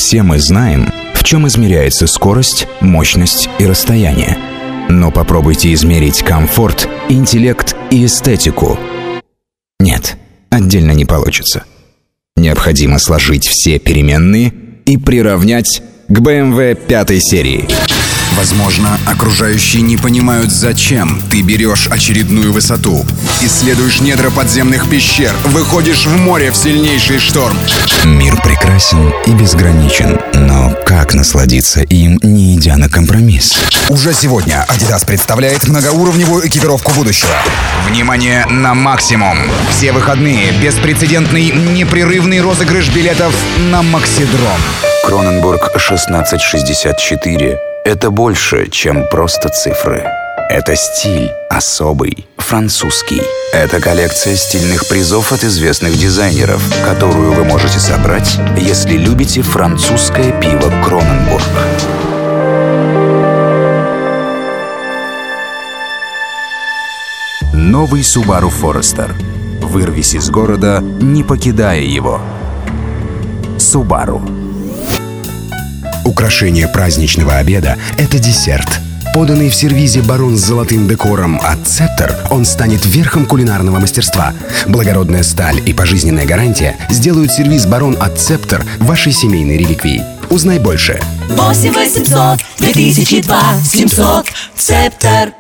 Все мы знаем, в чем измеряется скорость, мощность и расстояние. Но попробуйте измерить комфорт, интеллект и эстетику. Нет, отдельно не получится. Необходимо сложить все переменные и приравнять к BMW 5 серии. Возможно, окружающие не понимают, зачем ты берешь очередную высоту. Исследуешь недра подземных пещер, выходишь в море в сильнейший шторм. Мир прекрасен и безграничен, но как насладиться им, не идя на компромисс? Уже сегодня Adidas представляет многоуровневую экипировку будущего. Внимание на максимум! Все выходные беспрецедентный непрерывный розыгрыш билетов на Максидром. Кроненбург 1664. Это больше, чем просто цифры. Это стиль особый, французский. Это коллекция стильных призов от известных дизайнеров, которую вы можете собрать, если любите французское пиво Кроненбург. Новый Subaru Forester. Вырвись из города, не покидая его. Subaru. Украшение праздничного обеда – это десерт. Поданный в сервизе барон с золотым декором от Scepter, он станет верхом кулинарного мастерства. Благородная сталь и пожизненная гарантия сделают сервиз барон от Scepter вашей семейной реликвией. Узнай больше. 8 800 2002 700 Scepter.